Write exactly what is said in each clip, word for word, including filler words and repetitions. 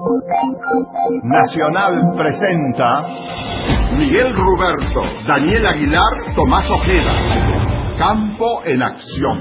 Nacional presenta Miguel Ruberto, Daniel Aguilar, Tomás Ojeda. Campo en Acción.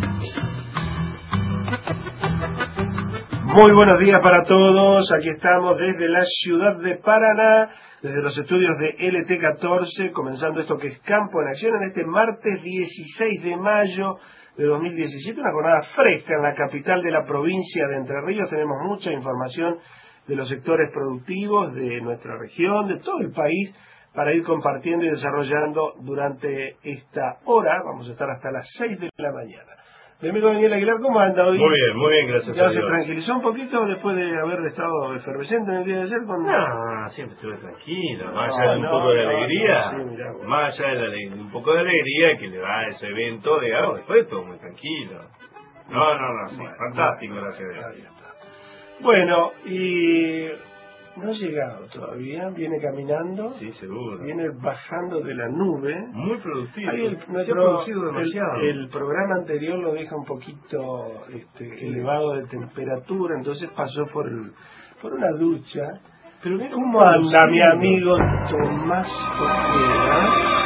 Muy buenos días para todos. Aquí estamos desde la ciudad de Paraná, desde los estudios de L T catorce, comenzando esto que es Campo en Acción en este martes dieciséis de mayo de dos mil diecisiete, una jornada fresca en la capital de la provincia de Entre Ríos. Tenemos mucha información de los sectores productivos de nuestra región, de todo el país, para ir compartiendo y desarrollando durante esta hora. Vamos a estar hasta las seis de la mañana. Mi amigo Daniel Aguilar, ¿cómo anda hoy? Muy bien, muy bien, gracias ¿Ya a se Dios. tranquilizó un poquito después de haber estado efervescente en el día de ayer? Con... No, siempre estuve tranquilo, más No, allá de un no, poco de no, alegría, no, sí, mirá, bueno. más allá de, la aleg- un poco de alegría que le da a ese evento, digamos, después todo muy tranquilo. No, no, no, sí, Bueno, fantástico, bueno, gracias a Dios. ahí está. Bueno, y no ha llegado todavía, viene caminando, Sí, seguro. viene bajando de la nube. Muy productivo. Ahí el, Se ha nuestro, producido demasiado. el, el programa anterior lo deja un poquito este, elevado de temperatura, entonces pasó por el, por una ducha. Pero mira ¿Cómo anda mi amigo Tomás Ojeda?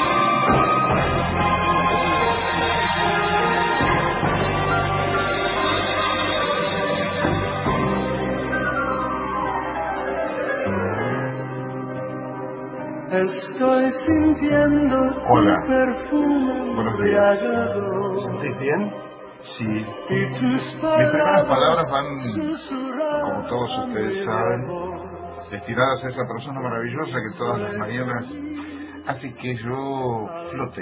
Estoy sintiendo Hola. tu perfume Buenos días. embriagador. ¿Te sentís bien? Sí. Y tus Mis primeras palabras van, susurran como todos a ustedes mi saben, voz. destinadas a esa persona maravillosa que todas las mañanas hace que yo flote.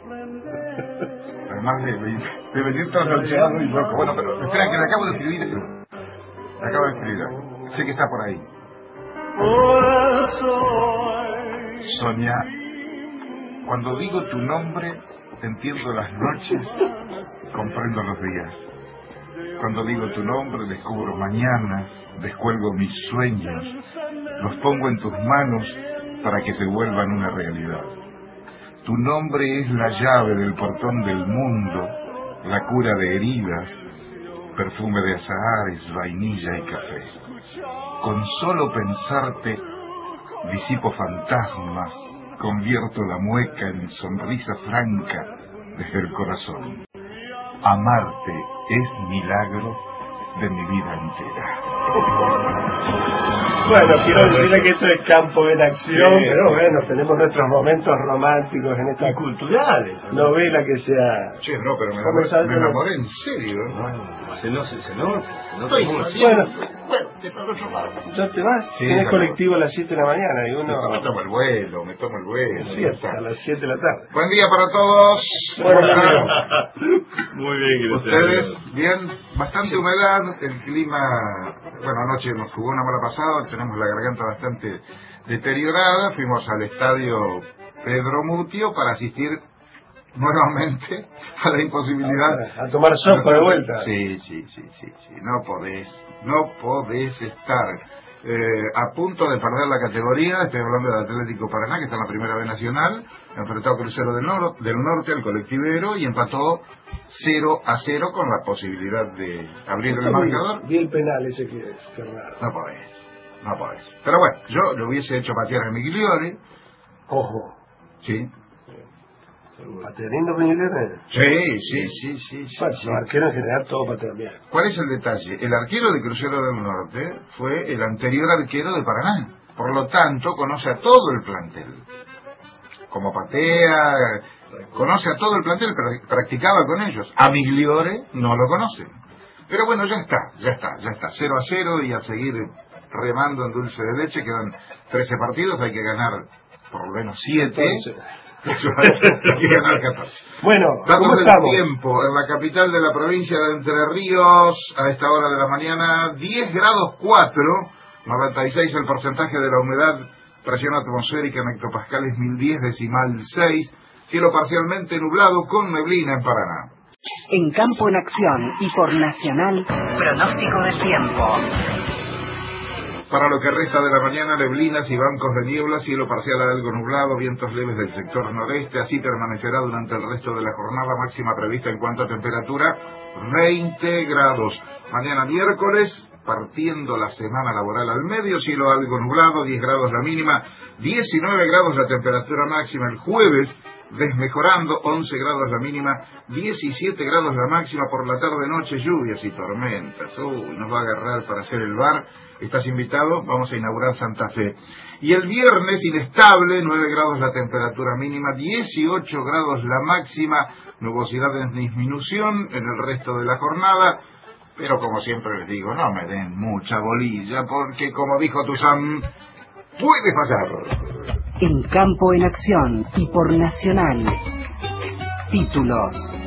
Además de, de venir trasnochado y loco. Bueno, pero espera que le acabo de escribir esto. Le acabo de escribir algo. Sé que está por ahí. Por eso hoy Sonia, cuando digo tu nombre, entiendo las noches, comprendo los días. Cuando digo tu nombre, descubro mañanas, descuelgo mis sueños, los pongo en tus manos para que se vuelvan una realidad. Tu nombre es la llave del portón del mundo, la cura de heridas, perfume de azahares, vainilla y café. Con solo pensarte, disipo fantasmas, convierto la mueca en sonrisa franca desde el corazón. Amarte es milagro de mi vida entera. Bueno, quiero decirle que esto es Campo en Acción, Sí. pero bueno, tenemos nuestros momentos románticos en esta Y culturales. novela que sea... Che, no, pero me ¿Cómo sabes enamoré, me que no? enamoré en serio. Bueno, se nota, se nota, se nota Estoy mucho. Bueno, bueno, te pago yo para. ¿ya te vas? Sí, Tienes ya colectivo a las siete de la mañana y Me uno... tomo el vuelo, me tomo el vuelo. Sí, ya hasta está. a las siete de la tarde. Buen día para todos. Bueno, ¿Cómo están? Muy bien, gracias a Ustedes, Dios. bien, bastante humedad, el clima, bueno, anoche nos jugó una mala pasada, tenemos la garganta bastante deteriorada, fuimos al estadio Pedro Mutio para asistir nuevamente a la imposibilidad. A tomar sopa de vuelta. Sí, sí, sí, sí, sí, no podés, no podés estar eh, a punto de perder la categoría. Estoy hablando del Atlético Paraná, que está en la primera B nacional, enfrentó a Crucero del, Nor del Norte, al colectivero, y empató cero a cero con la posibilidad de abrir el marcador. Vi el penal ese que es, qué raro. No podés, no podés. Pero bueno, yo lo hubiese hecho patear a Migliore, Ojo. sí. ¿Pateando Migliore? Sí, sí, sí, sí, sí, Bueno, sí. los arqueros en general todo patean bien. ¿Cuál es el detalle? El arquero de Crucero del Norte fue el anterior arquero de Paraná. Por lo tanto, conoce a todo el plantel. Como patea, conoce a todo el plantel, pero practicaba con ellos. A Migliore no lo conocen. Pero bueno, ya está, ya está, ya está. cero a cero y a seguir remando en dulce de leche. Quedan trece partidos, hay que ganar por lo menos siete. Hay que ganar catorce. Bueno, Datos ¿cómo del estamos? tiempo en la capital de la provincia de Entre Ríos a esta hora de la mañana, diez grados cuatro, noventa y seis el porcentaje de la humedad, presión atmosférica en hectopascales mil diez decimal seis, cielo parcialmente nublado con neblina en Paraná. En Campo en Acción y por Nacional, pronóstico del tiempo. Para lo que resta de la mañana, neblinas y bancos de niebla, cielo parcial a algo nublado, vientos leves del sector noreste. Así permanecerá durante el resto de la jornada. Máxima prevista en cuanto a temperatura, veinte grados. Mañana miércoles, partiendo la semana laboral al medio, cielo algo nublado, diez grados la mínima, diecinueve grados la temperatura máxima. El jueves, desmejorando, once grados la mínima, diecisiete grados la máxima. Por la tarde-noche, lluvias y tormentas. Uy, nos va a agarrar para hacer el bar. Estás invitado, vamos a inaugurar Santa Fe. Y el viernes, inestable, nueve grados la temperatura mínima, dieciocho grados la máxima, nubosidad en disminución en el resto de la jornada. Pero como siempre les digo, no me den mucha bolilla, porque como dijo Tuzán, puede fallar. En Campo en Acción y por Nacional. Títulos.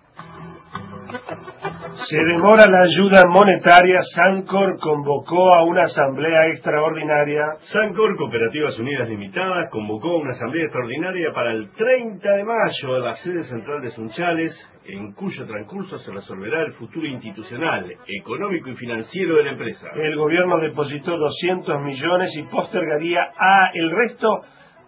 Se demora la ayuda monetaria. Sancor convocó a una asamblea extraordinaria. Sancor Cooperativas Unidas Limitadas convocó una asamblea extraordinaria para el treinta de mayo en la sede central de Sunchales, en cuyo transcurso se resolverá el futuro institucional, económico y financiero de la empresa. El gobierno depositó doscientos millones y postergaría a el resto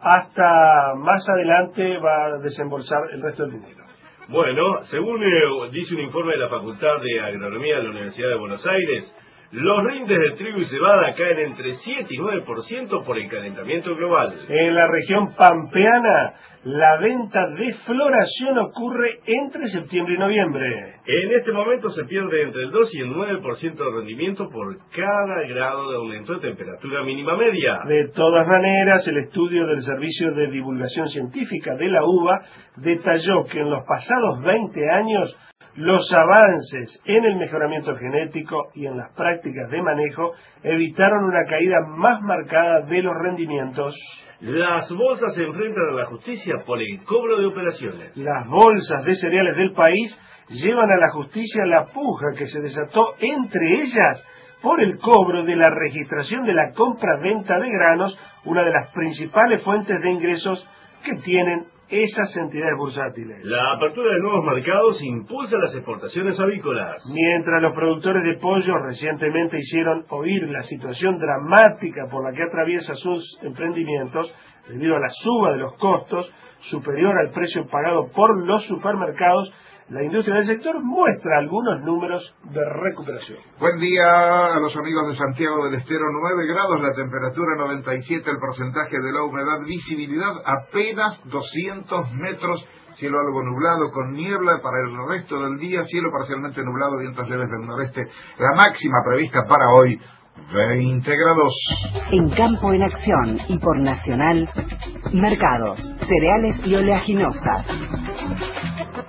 hasta más adelante. Va a desembolsar el resto del dinero. Bueno, según eh, dice un informe de la Facultad de Agronomía de la Universidad de Buenos Aires, los rindes de trigo y cebada caen entre siete y nueve por ciento por el calentamiento global. En la región pampeana, la venta de floración ocurre entre septiembre y noviembre. En este momento se pierde entre el dos y el nueve por ciento de rendimiento por cada grado de aumento de temperatura mínima media. De todas maneras, el estudio del Servicio de Divulgación Científica de la UBA detalló que en los pasados veinte años los avances en el mejoramiento genético y en las prácticas de manejo evitaron una caída más marcada de los rendimientos. Las bolsas se enfrentan a la justicia por el cobro de operaciones. Las bolsas de cereales del país llevan a la justicia la puja que se desató entre ellas por el cobro de la registración de la compra-venta de granos, una de las principales fuentes de ingresos que tienen esas entidades bursátiles. La apertura de nuevos mercados impulsa las exportaciones avícolas. Mientras los productores de pollo recientemente hicieron oír la situación dramática por la que atraviesa sus emprendimientos debido a la suba de los costos superior al precio pagado por los supermercados, la industria del sector muestra algunos números de recuperación. Buen día a los amigos de Santiago del Estero. Nueve grados la temperatura, noventa y siete el porcentaje de la humedad, visibilidad apenas doscientos metros, cielo algo nublado con niebla para el resto del día, cielo parcialmente nublado, vientos leves del noreste. La máxima prevista para hoy, veinte grados. En Campo en Acción y por Nacional, mercados, cereales y oleaginosas.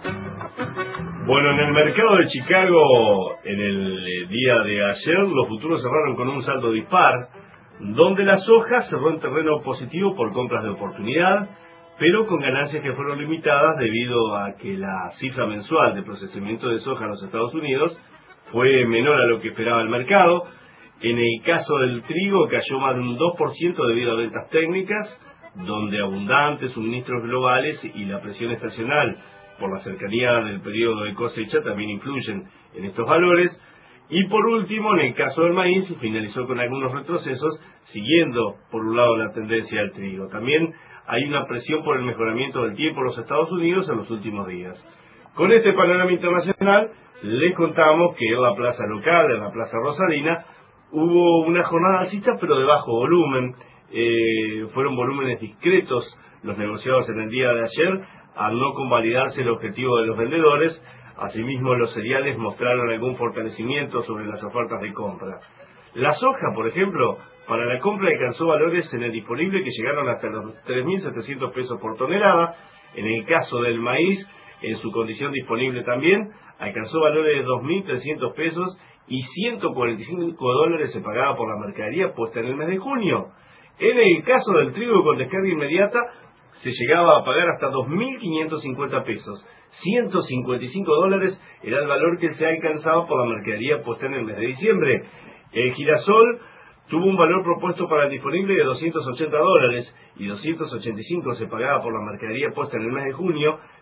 Bueno, en el mercado de Chicago, en el día de ayer, los futuros cerraron con un saldo dispar, donde la soja cerró en terreno positivo por compras de oportunidad, pero con ganancias que fueron limitadas debido a que la cifra mensual de procesamiento de soja en los Estados Unidos fue menor a lo que esperaba el mercado. En el caso del trigo cayó más de un dos por ciento debido a ventas técnicas, donde abundantes suministros globales y la presión estacional por la cercanía del periodo de cosecha también influyen en estos valores. Y por último, en el caso del maíz, finalizó con algunos retrocesos, siguiendo por un lado la tendencia del trigo. También hay una presión por el mejoramiento del tiempo en los Estados Unidos en los últimos días. Con este panorama internacional, les contamos que en la plaza local, en la plaza Rosarina, hubo una jornada alcista pero de bajo volumen. Eh, fueron volúmenes discretos los negociados en el día de ayer, al no convalidarse el objetivo de los vendedores. Asimismo, los cereales mostraron algún fortalecimiento sobre las ofertas de compra. La soja, por ejemplo, para la compra alcanzó valores en el disponible que llegaron hasta los tres mil setecientos pesos por tonelada. En el caso del maíz, en su condición disponible también, alcanzó valores de dos mil trescientos pesos y ciento cuarenta y cinco dólares se pagaba por la mercadería puesta en el mes de junio. En el caso del trigo con descarga inmediata, se llegaba a pagar hasta dos mil quinientos cincuenta pesos. ciento cincuenta y cinco dólares era el valor que se ha alcanzado por la mercadería puesta en el mes de diciembre. El girasol tuvo un valor propuesto para el disponible de doscientos ochenta dólares y doscientos ochenta y cinco se pagaba por la mercadería puesta en el mes de junio,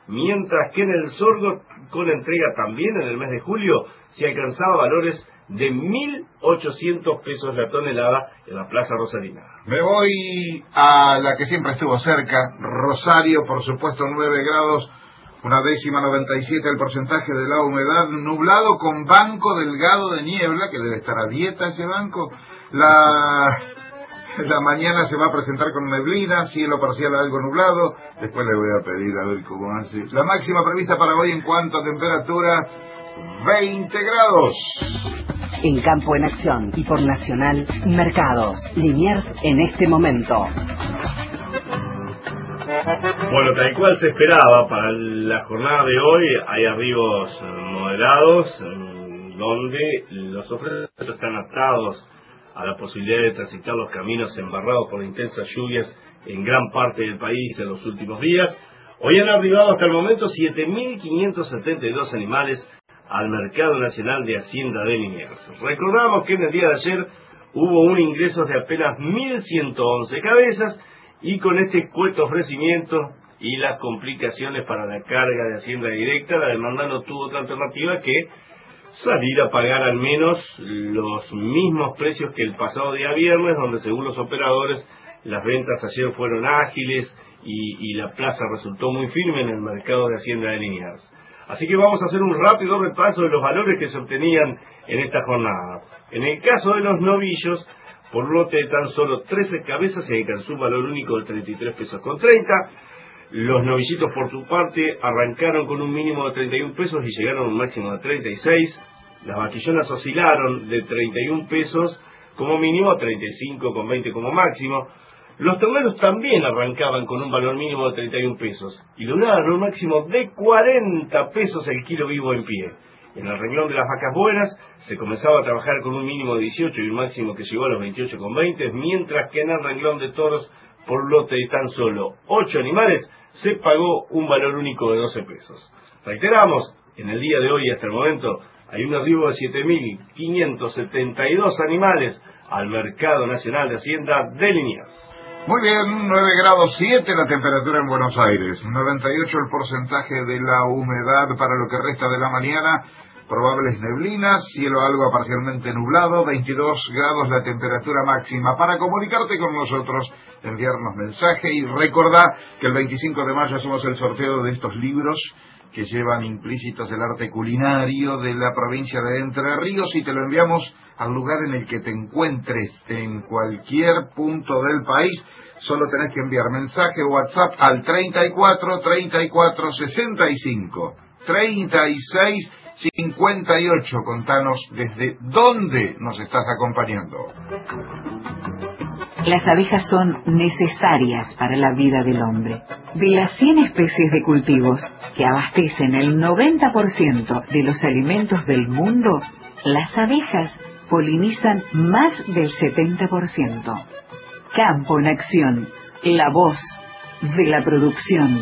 mientras que en el sorgo, con entrega también en el mes de julio, se alcanzaba valores de mil ochocientos pesos la tonelada en la Plaza Rosarina. Me voy a la que siempre estuvo cerca, Rosario, por supuesto, nueve grados, una décima noventa y siete el porcentaje de la humedad, nublado con banco delgado de niebla, que debe estar a dieta ese banco. La, la mañana se va a presentar con neblina, cielo parcial algo nublado, después le voy a pedir a ver cómo hace. La máxima prevista para hoy en cuanto a temperatura, veinte grados. En Campo en Acción y por Nacional, Mercados, Liniers en este momento. Bueno, tal cual se esperaba para la jornada de hoy, hay arribos moderados, donde los oferentes están atados a la posibilidad de transitar los caminos embarrados por intensas lluvias en gran parte del país en los últimos días. Hoy han arribado hasta el momento siete mil quinientos setenta y dos animales al Mercado Nacional de Hacienda de Liniers. Recordamos que en el día de ayer hubo un ingreso de apenas mil ciento once cabezas, y con este escueto ofrecimiento y las complicaciones para la carga de Hacienda directa, la demanda no tuvo otra alternativa que salir a pagar al menos los mismos precios que el pasado día viernes, donde según los operadores las ventas ayer fueron ágiles y, y la plaza resultó muy firme en el mercado de Hacienda de Liniers. Así que vamos a hacer un rápido repaso de los valores que se obtenían en esta jornada. En el caso de los novillos, por lote de tan solo trece cabezas se alcanzó un valor único de treinta y tres pesos con treinta. Los novillitos, por su parte, arrancaron con un mínimo de treinta y un pesos y llegaron a un máximo de treinta y seis. Las vaquillonas oscilaron de treinta y un pesos como mínimo a treinta y cinco con veinte como máximo. Los terneros también arrancaban con un valor mínimo de treinta y un pesos y lograron un máximo de cuarenta pesos el kilo vivo en pie. En el renglón de las vacas buenas se comenzaba a trabajar con un mínimo de dieciocho y un máximo que llegó a los veintiocho con veinte, mientras que en el renglón de toros, por lote de tan solo ocho animales, se pagó un valor único de doce pesos. Reiteramos, en el día de hoy hasta el momento hay un arribo de siete mil quinientos setenta y dos animales al Mercado Nacional de Hacienda de Liniers. Muy bien, nueve grados siete la temperatura en Buenos Aires, noventa y ocho el porcentaje de la humedad para lo que resta de la mañana, probables neblinas, cielo algo parcialmente nublado, veintidós grados la temperatura máxima. Para comunicarte con nosotros, enviarnos mensaje y recordar que el veinticinco de mayo hacemos el sorteo de estos libros que llevan implícitos el arte culinario de la provincia de Entre Ríos, y te lo enviamos al lugar en el que te encuentres, en cualquier punto del país. Solo tenés que enviar mensaje o WhatsApp al treinta y cuatro, treinta y cuatro, sesenta y cinco, treinta y seis, cincuenta y ocho. Contanos desde dónde nos estás acompañando. Las abejas son necesarias para la vida del hombre. De las cien especies de cultivos que abastecen el noventa por ciento de los alimentos del mundo, las abejas polinizan más del setenta por ciento. Campo en Acción, la voz de la producción.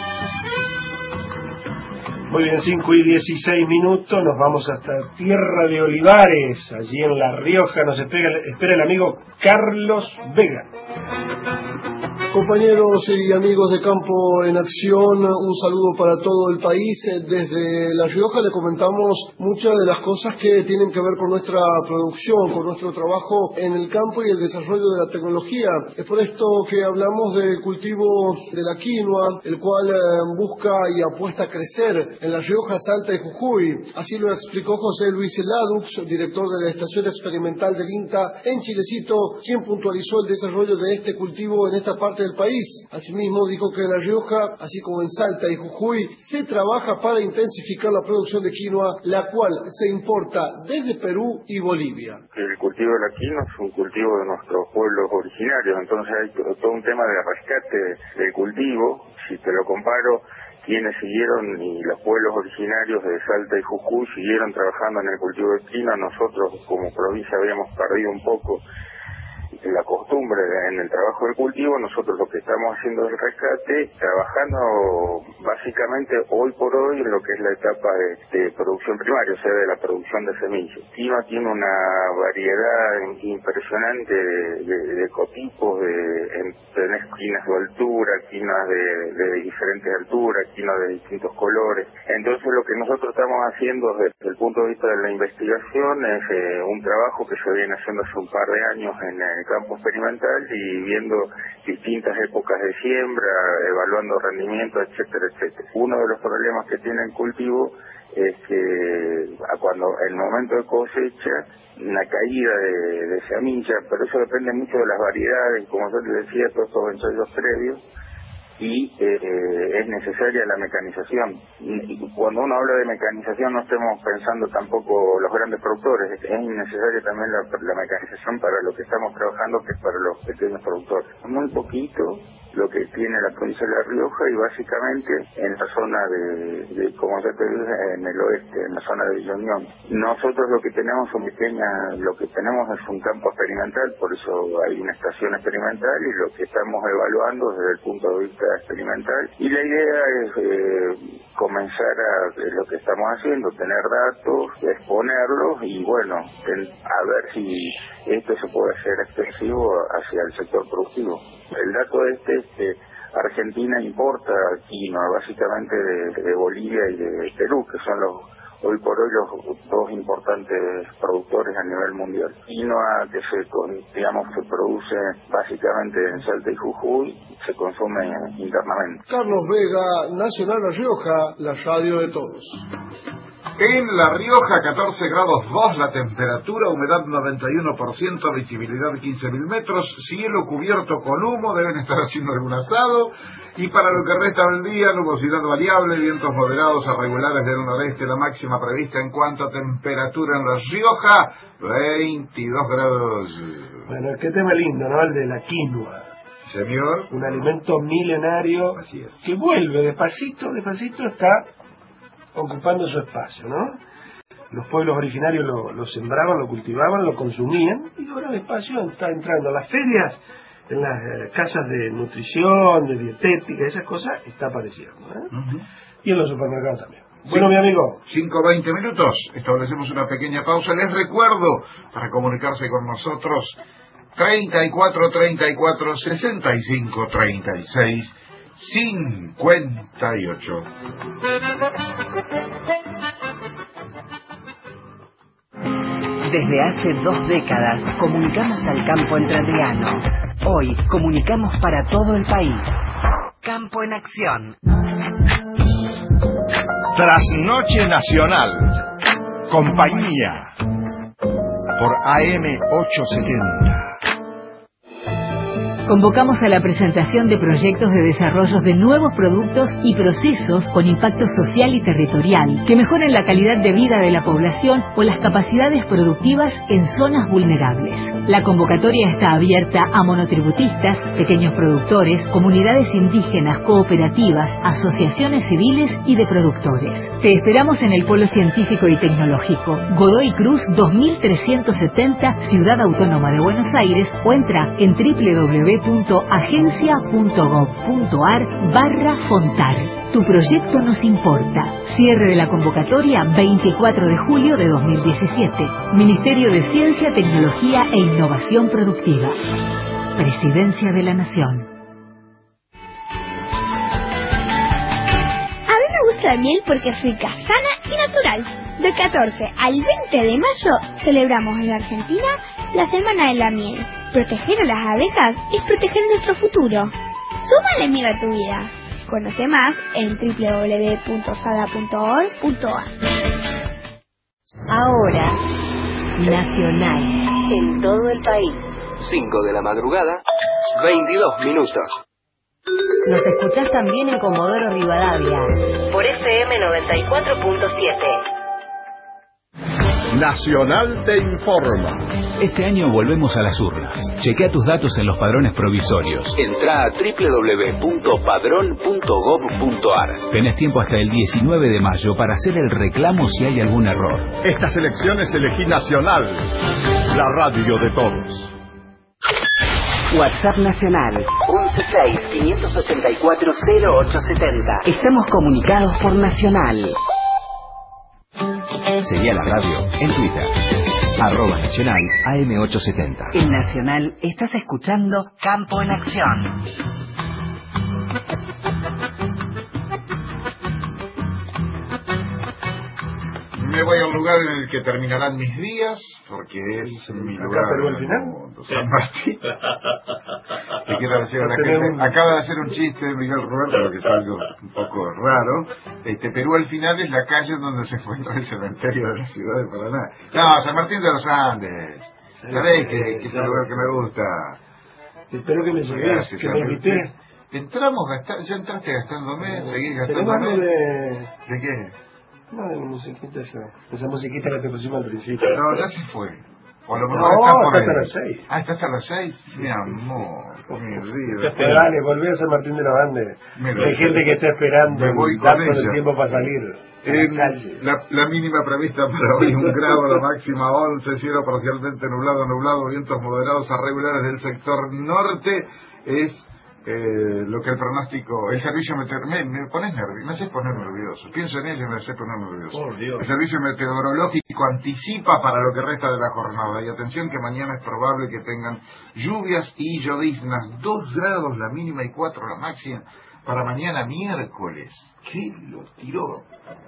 Muy bien, cinco y dieciséis minutos, nos vamos hasta Tierra de Olivares, allí en La Rioja, nos espera, espera el amigo Carlos Vega. Compañeros y amigos de Campo en Acción, un saludo para todo el país. Desde La Rioja le comentamos muchas de las cosas que tienen que ver con nuestra producción, con nuestro trabajo en el campo y el desarrollo de la tecnología. Es por esto que hablamos del cultivo de la quinoa, el cual busca y apuesta a crecer en La Rioja, Salta y Jujuy. Así lo explicó José Luis Ladux, director de la Estación Experimental del INTA en Chilecito, quien puntualizó el desarrollo de este cultivo en esta parte del país. Asimismo dijo que en La Rioja, así como en Salta y Jujuy, se trabaja para intensificar la producción de quinoa, la cual se importa desde Perú y Bolivia. El cultivo de la quinoa es un cultivo de nuestros pueblos originarios, entonces hay todo un tema de rescate del cultivo. Si te lo comparo, quienes siguieron y los pueblos originarios de Salta y Jujuy siguieron trabajando en el cultivo de quinoa, nosotros como provincia habíamos perdido un poco la costumbre en el trabajo del cultivo, nosotros lo que estamos haciendo es el rescate, trabajando básicamente hoy por hoy en lo que es la etapa de, de producción primaria, o sea, de la producción de semillas. Quinoa tiene una variedad impresionante de, de, de ecotipos, de, en, tenés quinas de altura, quinas de, de diferentes alturas, quinas de distintos colores. Entonces lo que nosotros estamos haciendo desde el punto de vista de la investigación es eh, un trabajo que se viene haciendo hace un par de años en el campo experimental y viendo distintas épocas de siembra, evaluando rendimiento, etcétera, etcétera. Uno de los problemas que tiene el cultivo es que cuando el momento de cosecha, una caída de, de semilla, pero eso depende mucho de las variedades, como yo te decía, todos estos ensayos previos, y eh, es necesaria la mecanización. Y cuando uno habla de mecanización no estemos pensando tampoco los grandes productores, es necesaria también la, la mecanización para lo que estamos trabajando, que es para los pequeños productores. Muy poquito lo que tiene la provincia de La Rioja y básicamente en la zona de, de como ya te dije, en el oeste, en la zona de Villa. Nosotros lo que tenemos son pequeñas, lo que tenemos es un campo experimental, por eso hay una estación experimental y lo que estamos evaluando desde el punto de vista experimental, y la idea es eh, comenzar a eh, lo que estamos haciendo, tener datos, exponerlos y bueno, ten, a ver si esto se puede hacer extensivo hacia el sector productivo. El dato este es que Argentina importa quinoa básicamente de, de Bolivia y de Perú, que son los hoy por hoy los dos importantes productores a nivel mundial. Quinoa que se, digamos, se produce básicamente en Salta y Jujuy, se consume internamente. Carlos Vega, Nacional La Rioja, la radio de todos. En La Rioja, catorce grados dos la temperatura, humedad noventa y uno por ciento, visibilidad quince mil metros, cielo cubierto con humo, deben estar haciendo algún asado, y para lo que resta del día, nubosidad variable, vientos moderados a regulares del noreste, la máxima prevista en cuanto a temperatura en La Rioja, veintidós grados. Bueno, qué tema lindo, ¿no? El de la quinoa. Señor. Un alimento milenario. Así es. Que vuelve despacito, despacito está ocupando su espacio, ¿no? Los pueblos originarios lo, lo sembraban, lo cultivaban, lo consumían, y ahora despacio está entrando a las ferias, en las eh, casas de nutrición, de dietética, esas cosas, está apareciendo, ¿eh? Uh-huh. Y en los supermercados también. Sí. Bueno, mi amigo. cinco veinte minutos, establecemos una pequeña pausa. Les recuerdo, para comunicarse con nosotros, treinta y cuatro, treinta y cuatro, sesenta y cinco, treinta y seis, cincuenta y ocho. Desde hace dos décadas comunicamos al campo entrerriano. Hoy comunicamos para todo el país. Campo en Acción. Trasnoche Nacional. Compañía. Por A M ochocientos setenta. Convocamos a la presentación de proyectos de desarrollo de nuevos productos y procesos con impacto social y territorial que mejoren la calidad de vida de la población o las capacidades productivas en zonas vulnerables. La convocatoria está abierta a monotributistas, pequeños productores, comunidades indígenas, cooperativas, asociaciones civiles y de productores. Te esperamos en el Polo Científico y Tecnológico, Godoy Cruz dos mil trescientos setenta, Ciudad Autónoma de Buenos Aires, o entra en doble u doble u doble u punto agencia punto gob punto ar barra Fontar. Tu proyecto nos importa. Cierre de la convocatoria veinticuatro de julio de dos mil diecisiete. Ministerio de Ciencia, Tecnología e Innovación Productiva. Presidencia de la Nación. A mí me gusta la miel porque es rica, sana y natural. Del catorce al veinte de mayo celebramos en la Argentina la Semana de la Miel. Proteger a las abejas es proteger nuestro futuro. Súmale miel a tu vida. Conoce más en doble u doble u doble u punto sada punto org punto ar. Ahora, nacional, en todo el país. cinco de la madrugada, veintidós minutos. Nos escuchás también en Comodoro Rivadavia, por F M noventa y cuatro punto siete. Nacional te informa. Este año volvemos a las urnas. Chequea tus datos en los padrones provisorios. Entrá a doble u doble u doble u punto padrón punto gob punto ar. Tenés tiempo hasta el diecinueve de mayo para hacer el reclamo si hay algún error. Estas elecciones elegí Nacional, la radio de todos. WhatsApp nacional once seis quinientos ochenta y cuatro cero ocho setenta. Estamos comunicados por Nacional. Seguí a la radio en Twitter. Arroba Nacional A M ochocientos setenta. En Nacional estás escuchando Campo en Acción. Me voy al lugar en el que terminarán mis días, porque es sí, mi lugar del final, mundo, San Martín. Te quiero decir a la gente, un... acaba de hacer un chiste Miguel Roberto, lo que es algo un poco raro. Este, Perú al final es la calle donde se encuentra el cementerio de la ciudad de Paraná. No, San Martín de los Andes. ¿Sabés que, que es el lugar que me gusta? Espero que me llegues, que me invité. Entramos, gasta... ya entraste gastándome, seguís gastándome. De... ¿De qué? No, de musiquita esa, esa musiquita que te pusimos al principio. No, ya se fue. O a lo mejor no, está por está ahí. hasta las seis. Ah, está hasta las seis. Mi amor, mi vida. Te dale, volví a San Martín de los Andes. Mira, hay gente que está esperando. Me voy con dando ella. El tiempo para salir. En la, la mínima prevista para hoy, un grado, la máxima once, cielo parcialmente nublado, nublado, vientos moderados a regulares del sector norte. Es Eh, lo que el pronóstico, el servicio meteorológico, me, me pones nervioso, me haces poner nervioso, pienso en ello y me haces poner nervioso. Oh, el servicio meteorológico anticipa para lo que resta de la jornada, y atención que mañana es probable que tengan lluvias y lloviznas, dos grados la mínima y cuatro la máxima para mañana miércoles. ¿Qué lo tiró?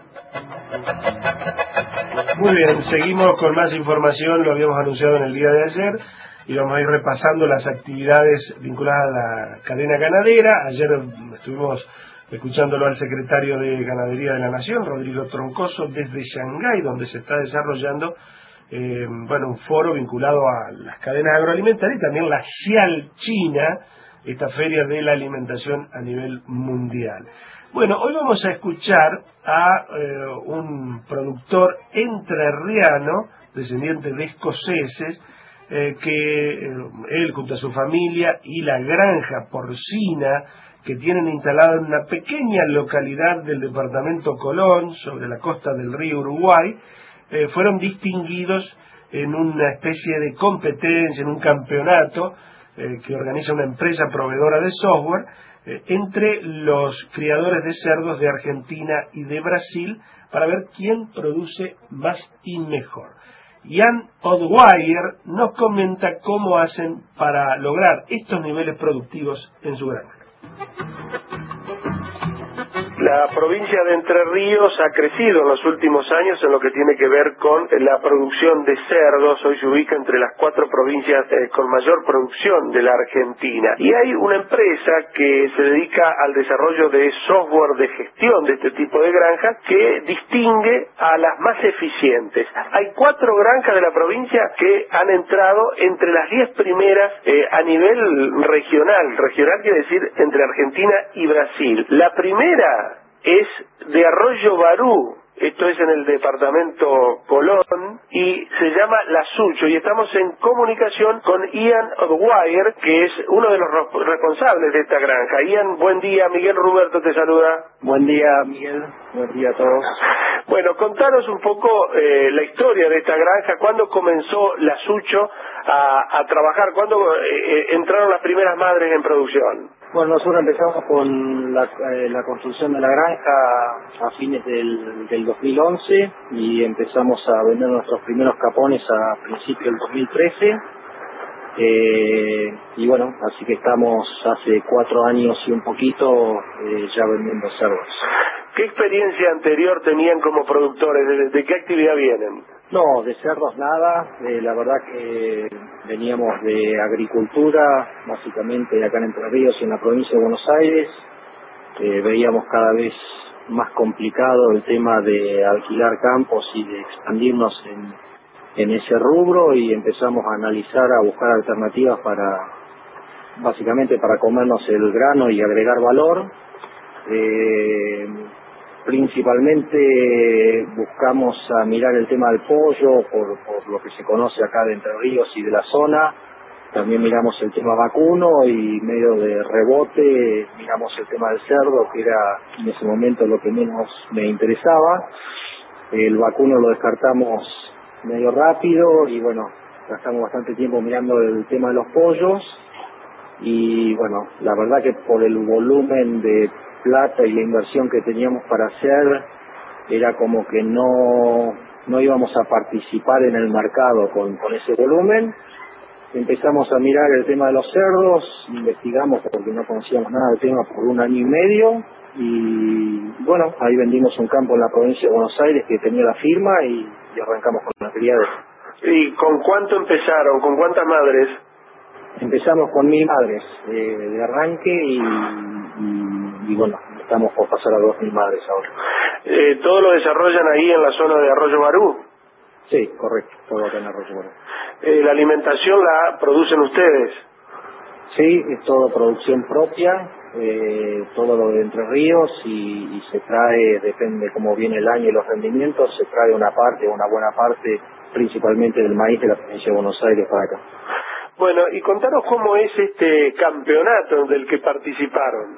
Muy bien, seguimos con más información, lo habíamos anunciado en el día de ayer. Y vamos a ir repasando las actividades vinculadas a la cadena ganadera. Ayer estuvimos escuchándolo al secretario de Ganadería de la Nación, Rodrigo Troncoso, desde Shanghái, donde se está desarrollando eh, bueno, un foro vinculado a las cadenas agroalimentarias y también la Cial China, esta feria de la alimentación a nivel mundial. Bueno, hoy vamos a escuchar a eh, un productor entrerriano, descendiente de escoceses, Eh, que eh, él junto a su familia y la granja porcina que tienen instalada en una pequeña localidad del departamento Colón, sobre la costa del río Uruguay, eh, fueron distinguidos en una especie de competencia, en un campeonato eh, que organiza una empresa proveedora de software, eh, entre los criadores de cerdos de Argentina y de Brasil, para ver quién produce más y mejor. Ian O'Dwyer nos comenta cómo hacen para lograr estos niveles productivos en su granja. La provincia de Entre Ríos ha crecido en los últimos años en lo que tiene que ver con la producción de cerdos. Hoy se ubica entre las cuatro provincias eh, con mayor producción de la Argentina. Y hay una empresa que se dedica al desarrollo de software de gestión de este tipo de granjas que distingue a las más eficientes. Hay cuatro granjas de la provincia que han entrado entre las diez primeras eh, a nivel regional. Regional quiere decir entre Argentina y Brasil. La primera es de Arroyo Barú, esto es en el departamento Colón, y se llama La Sucho, y estamos en comunicación con Ian O'Dwyer, que es uno de los responsables de esta granja. Ian, buen día, Miguel Ruberto te saluda. Buen día, Miguel, buen día a todos. Bueno, contanos un poco eh, la historia de esta granja, cuándo comenzó La Sucho a, a trabajar, cuándo eh, entraron las primeras madres en producción. Bueno, nosotros empezamos con la, eh, la construcción de la granja a fines del, del dos mil once y empezamos a vender nuestros primeros capones a principios del dos mil trece. Eh, y bueno, así que estamos hace cuatro años y un poquito eh, ya vendiendo cerdos. ¿Qué experiencia anterior tenían como productores? ¿De, de qué actividad vienen? No, de cerdos nada, eh, la verdad que veníamos de agricultura, básicamente acá en Entre Ríos y en la provincia de Buenos Aires. Eh, veíamos cada vez más complicado el tema de alquilar campos y de expandirnos en, en ese rubro, y empezamos a analizar, a buscar alternativas para, básicamente para comernos el grano y agregar valor. Eh, Principalmente buscamos a mirar el tema del pollo por, por lo que se conoce acá de Entre Ríos y de la zona. También miramos el tema vacuno y medio de rebote miramos el tema del cerdo, que era en ese momento lo que menos me interesaba. El vacuno lo descartamos medio rápido y bueno, gastamos bastante tiempo mirando el tema de los pollos. y bueno, la verdad que por el volumen de plata y la inversión que teníamos para hacer, era como que no, no íbamos a participar en el mercado con, con ese volumen. Empezamos a mirar el tema de los cerdos, investigamos porque no conocíamos nada del tema por un año y medio, y bueno, ahí vendimos un campo en la provincia de Buenos Aires que tenía la firma y, y arrancamos con la cría de... ¿Y con cuánto empezaron? ¿Con cuántas madres? Empezamos con mil madres eh, de arranque y, y, y bueno, estamos por pasar a dos mil madres ahora. Eh, ¿Todo lo desarrollan ahí en la zona de Arroyo Barú? Sí, correcto, todo acá en Arroyo Barú. Eh, ¿La alimentación la producen ustedes? Sí, es todo producción propia, eh, todo lo de Entre Ríos y, y se trae, depende cómo viene el año y los rendimientos, se trae una parte, una buena parte, principalmente del maíz de la provincia de Buenos Aires para acá. Bueno, y contanos cómo es este campeonato del que participaron.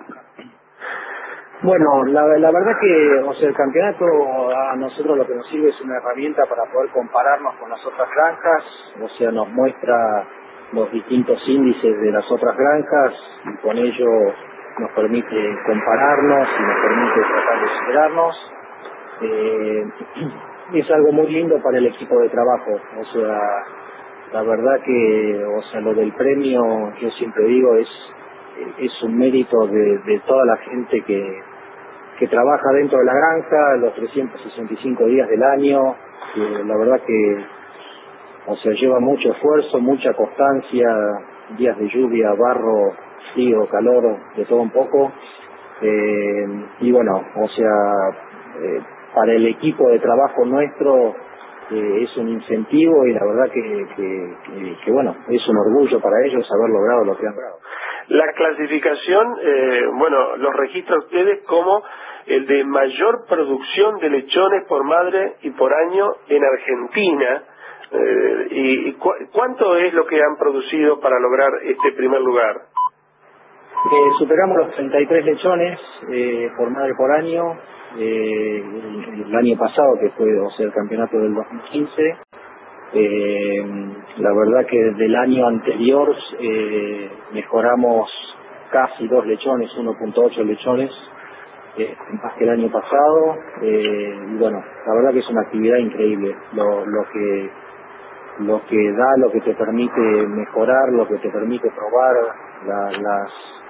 Bueno, la, la verdad que, o sea, el campeonato a nosotros lo que nos sirve es una herramienta para poder compararnos con las otras granjas, o sea, nos muestra los distintos índices de las otras granjas y con ello nos permite compararnos y nos permite tratar de superarnos. Eh, es algo muy lindo para el equipo de trabajo, o sea, la verdad que, o sea, lo del premio, yo siempre digo, es es un mérito de, de toda la gente que, que trabaja dentro de la granja, los trescientos sesenta y cinco días del año, que la verdad que, o sea, lleva mucho esfuerzo, mucha constancia, días de lluvia, barro, frío, calor, de todo un poco, eh, y bueno, o sea, eh, para el equipo de trabajo nuestro eh, es un incentivo y la verdad que, que, que, que bueno, es un orgullo para ellos haber logrado lo que han logrado. La clasificación, eh, bueno, los registra ustedes como el de mayor producción de lechones por madre y por año en Argentina. Eh, y, y cu ¿Cuánto es lo que han producido para lograr este primer lugar? Eh, superamos los treinta y tres lechones eh, por madre por año, eh, el, el año pasado, que fue, o sea, el campeonato del dos mil quince. Eh, la verdad que desde el año anterior eh, mejoramos casi dos lechones, uno punto ocho lechones, eh, más que el año pasado. Eh, y bueno, la verdad que es una actividad increíble, lo, lo que lo que da, lo que te permite mejorar, lo que te permite probar la, las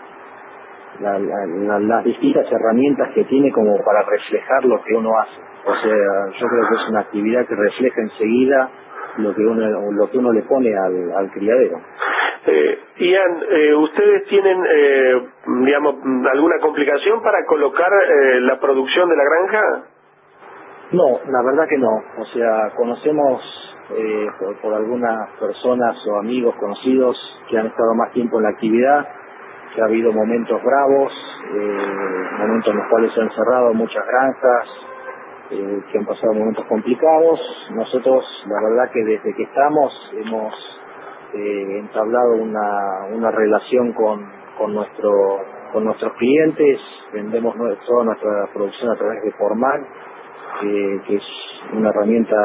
la, la, la, las distintas herramientas que tiene como para reflejar lo que uno hace. O sea, yo creo que es una actividad que refleja enseguida lo que uno lo que uno le pone al, al criadero. Eh, Ian, eh, ¿ustedes tienen, eh, digamos, alguna complicación para colocar eh, la producción de la granja? No, la verdad que no. O sea, conocemos eh, por, por algunas personas o amigos conocidos que han estado más tiempo en la actividad, que ha habido momentos bravos, eh, momentos en los cuales se han cerrado muchas granjas, eh, que han pasado momentos complicados. Nosotros, la verdad que desde que estamos hemos eh, entablado una, una relación con, con, nuestro, con nuestros clientes, vendemos nue- toda nuestra producción a través de Formal, eh, que es una herramienta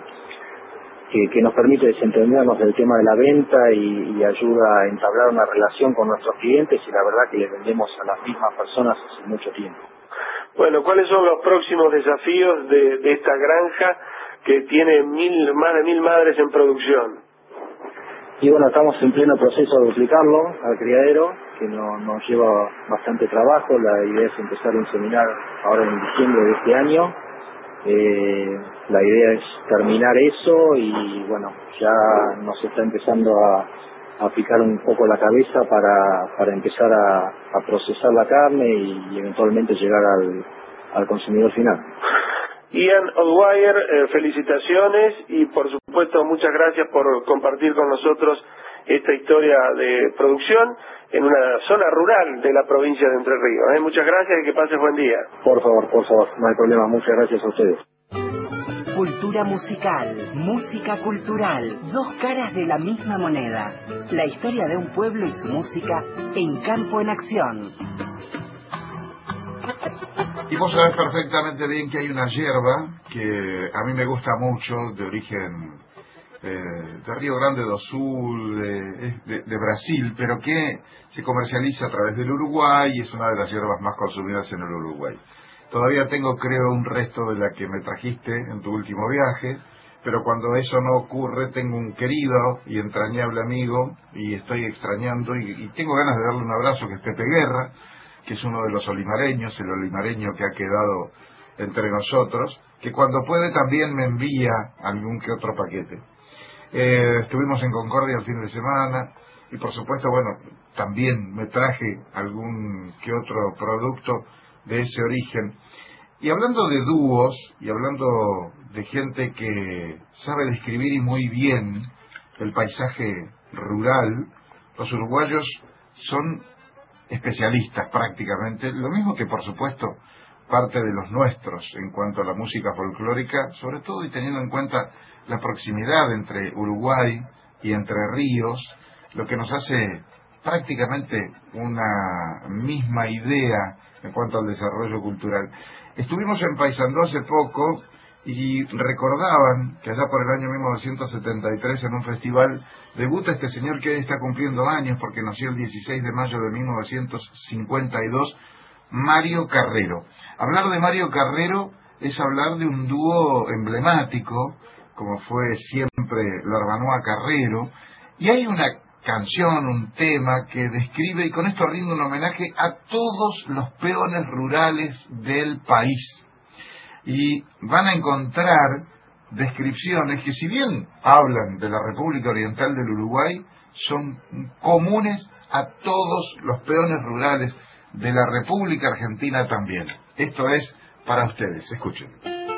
que, que nos permite desentendernos del tema de la venta y, y ayuda a entablar una relación con nuestros clientes, y la verdad que le vendemos a las mismas personas hace mucho tiempo. Bueno, ¿cuáles son los próximos desafíos de, de esta granja que tiene mil, más de mil madres en producción? Y bueno, estamos en pleno proceso de duplicarlo al criadero, que no, nos lleva bastante trabajo. La idea es empezar a inseminar ahora en diciembre de este año. Eh, la idea es terminar eso y bueno, ya nos está empezando a, a picar un poco la cabeza para, para empezar a, a procesar la carne y, y eventualmente llegar al, al consumidor final. Ian O'Dwyer, eh, felicitaciones y por supuesto muchas gracias por compartir con nosotros esta historia de producción en una zona rural de la provincia de Entre Ríos. ¿eh? Muchas gracias y que pases buen día. Por favor, por favor, no hay problema. Muchas gracias a ustedes. Cultura musical, música cultural, dos caras de la misma moneda. La historia de un pueblo y su música en Campo en Acción. Y vos sabés perfectamente bien que hay una hierba que a mí me gusta mucho, de origen eh, de Río Grande do Sul, eh, es de, de Brasil, pero que se comercializa a través del Uruguay y es una de las hierbas más consumidas en el Uruguay. Todavía tengo, creo, un resto de la que me trajiste en tu último viaje, pero cuando eso no ocurre, tengo un querido y entrañable amigo, y estoy extrañando, y, y tengo ganas de darle un abrazo, que es Pepe Guerra, que es uno de los olimareños, el olimareño que ha quedado entre nosotros, que cuando puede también me envía algún que otro paquete. Eh, estuvimos en Concordia el fin de semana, y por supuesto, bueno, también me traje algún que otro producto de ese origen. Y hablando de dúos, y hablando de gente que sabe describir y muy bien el paisaje rural, los uruguayos son especialistas prácticamente, lo mismo que por supuesto parte de los nuestros en cuanto a la música folclórica, sobre todo y teniendo en cuenta la proximidad entre Uruguay y Entre Ríos, lo que nos hace prácticamente una misma idea en cuanto al desarrollo cultural. Estuvimos en Paysandú hace poco y recordaban que allá por el año mil novecientos setenta y tres en un festival debuta este señor que está cumpliendo años porque nació el dieciséis de mayo de mil novecientos cincuenta y dos, Mario Carrero. Hablar de Mario Carrero es hablar de un dúo emblemático, como fue siempre L'Arbanoa Carrero, y hay una canción, un tema que describe, y con esto rindo un homenaje a todos los peones rurales del país. Y van a encontrar descripciones que, si bien hablan de la República Oriental del Uruguay, son comunes a todos los peones rurales de la República Argentina también. Esto es para ustedes, escuchen.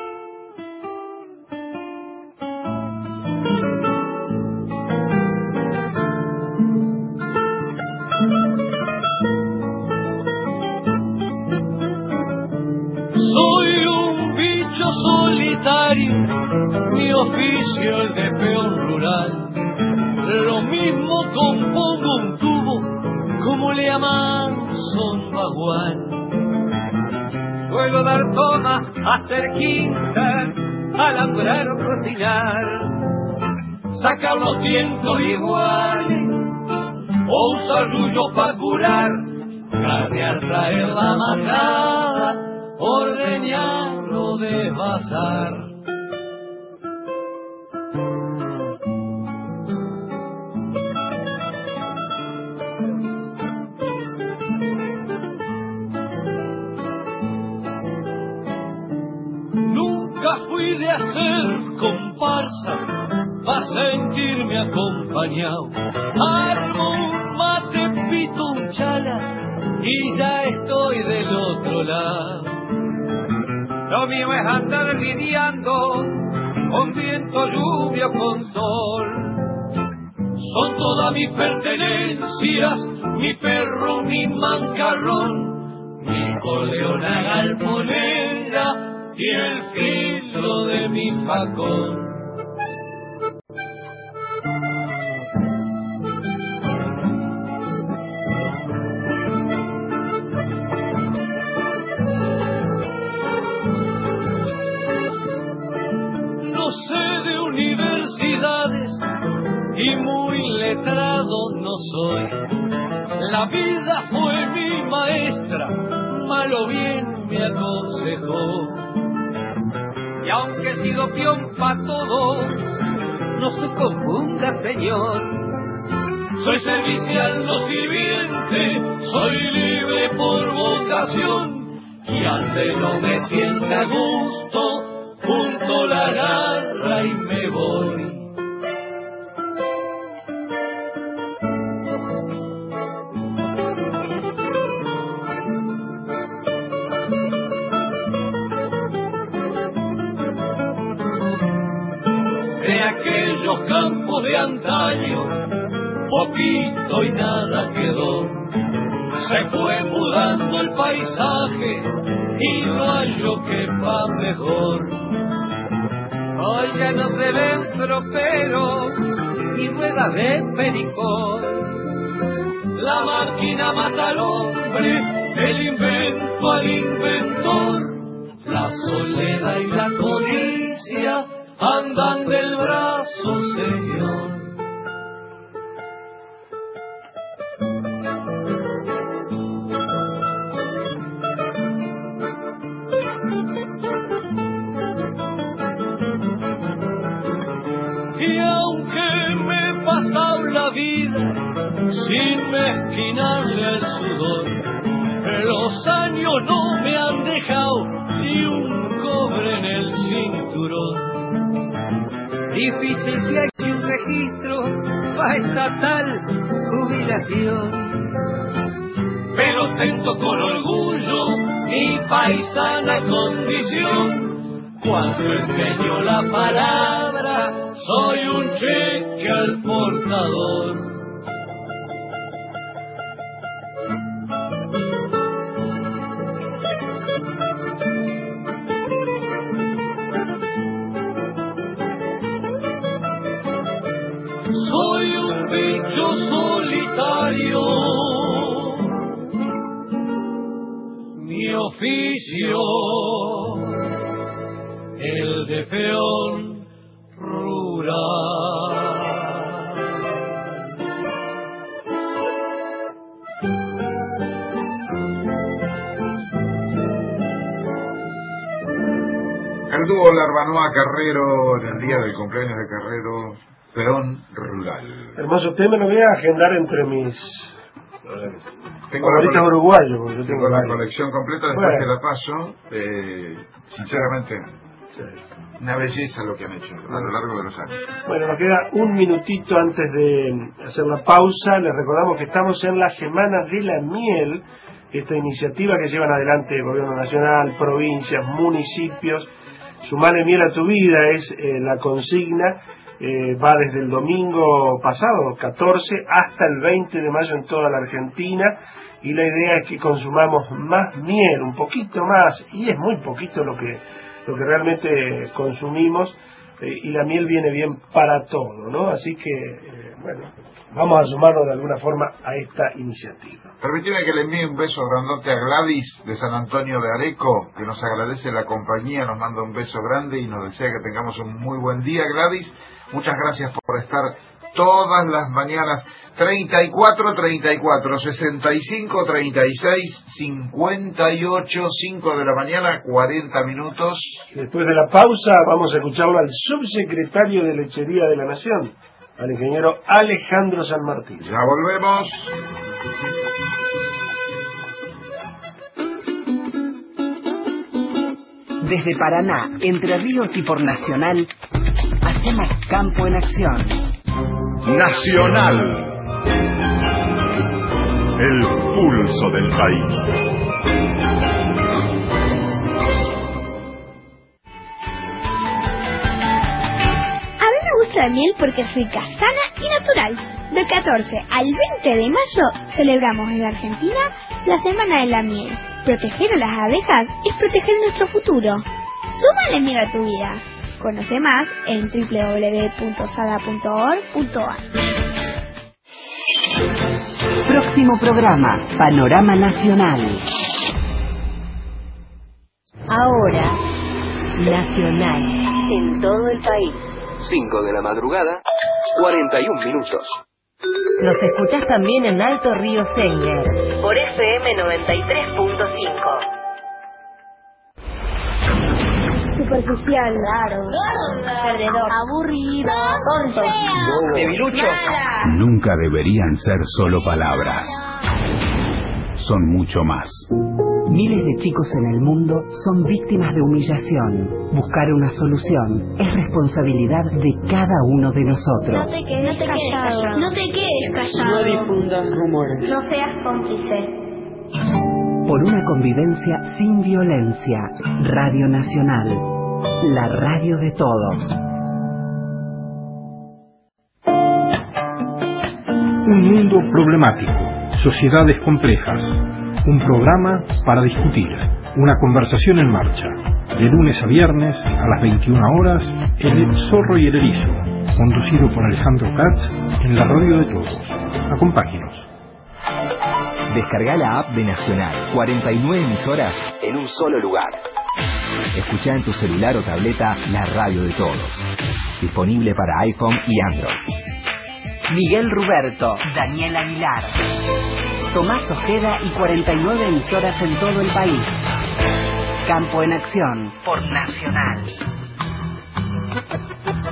Soy un bicho solitario, mi oficio es de peón rural. Lo mismo compongo un tubo, como le llaman son bagual. Suelo dar toma, hacer quinta, alambrar o cocinar, sacar los vientos iguales, o usar ruyo para curar, carrear, traer la macada, ordeñar o desvasar. Nunca fui de hacer comparsa pa' sentirme acompañado. Armo un mate, pito un chala y ya estoy del otro lado. Lo mío es andar lidiando con viento, lluvia o con sol. Son todas mis pertenencias, mi perro, mi mancarrón, mi coleona galponera y el filo de mi facón. No sé de universidades y muy letrado no soy. La vida fue mi maestra, mal o bien me aconsejó. Y aunque he sido peón pa' todo, no se confunda, señor. Soy servicial, no sirviente, soy libre por vocación. Y ante no me sienta a gusto, junto la garra y me voy. Aquellos campos de antaño, poquito y nada quedó. Se fue mudando el paisaje y no hallo que pa' mejor. Hoy ya no se ven troperos ni ruedas de pericón. La máquina mata al hombre, el invento al inventor. La soledad y la codicia andan del brazo, señor. sin mezquinarle el sudor. Los años no me han dejado ni un cobre en el cinturón. Difícil que haya un registro para esta tal jubilación. Pero ostento con orgullo mi paisana condición. Cuando empeño la palabra, soy un cheque al portador. Soy un bicho solitario, mi oficio, el de peón rural. El dúo Larbanoa Carrero en el día del cumpleaños de Carrero, peón rural. Hermoso tema, lo voy a agendar entre mis tengo favoritos uruguayos. Yo tengo, tengo la varios. colección completa, después Bueno. te la paso. Eh, sinceramente, una belleza lo que han hecho a lo largo de los años. Bueno, nos queda un minutito antes de hacer la pausa. Les recordamos que estamos en la Semana de la Miel, esta iniciativa que llevan adelante el Gobierno Nacional, provincias, municipios. Sumale miel a tu vida es eh, la consigna. Eh, va desde el domingo pasado, catorce, hasta el veinte de mayo en toda la Argentina, y la idea es que consumamos más miel, un poquito más, y es muy poquito lo que, lo que realmente consumimos, eh, y la miel viene bien para todo, ¿no? Así que, eh, bueno, vamos a sumarnos de alguna forma a esta iniciativa. Permíteme que le envíe un beso grandote a Gladys de San Antonio de Areco, que nos agradece la compañía, nos manda un beso grande y nos desea que tengamos un muy buen día, Gladys. Muchas gracias por estar todas las mañanas. Treinta y cuatro, treinta y cuatro, sesenta y cinco, treinta y seis, cincuenta y ocho, cinco de la mañana, cuarenta minutos. Después de la pausa vamos a escucharlo al subsecretario de Lechería de la Nación, al ingeniero Alejandro San Martín. Ya volvemos. Desde Paraná, Entre Ríos y por Nacional, hacemos Campo en Acción. Nacional. El pulso del país. A mí me gusta la miel porque es rica, sana y natural. Del catorce al veinte de mayo celebramos en Argentina la Semana de la Miel. Proteger a las abejas es proteger nuestro futuro. Súmale miel a tu vida. Conoce más en doble u doble u doble u punto sada punto org punto a r. Próximo programa, Panorama Nacional. Ahora, Nacional, en todo el país. cinco de la madrugada, cuarenta y un minutos. Nos escuchás también en Alto Río Sénior, por F M noventa y tres punto cinco. Superficial, raro, perdedor, aburrido, tonto, debilucho. Nunca deberían ser solo palabras. Son mucho más. Miles de chicos en el mundo son víctimas de humillación. Buscar una solución es responsabilidad de cada uno de nosotros. No te quedes callado. No te quedes callado. No difundas rumores. No seas cómplice. Por una convivencia sin violencia. Radio Nacional. La radio de todos. Un mundo problemático. Sociedades complejas. Un programa para discutir. Una conversación en marcha. De lunes a viernes, a las veintiuna horas, El Zorro y el Erizo. Conducido por Alejandro Katz en la radio de todos. Acompáñenos. Descarga la app de Nacional. cuarenta y nueve emisoras en un solo lugar. Escuchá en tu celular o tableta la radio de todos. Disponible para iPhone y Android. Miguel Ruberto, Daniel Aguilar, Tomás Ojeda y cuarenta y nueve emisoras en todo el país. Campo en Acción por Nacional.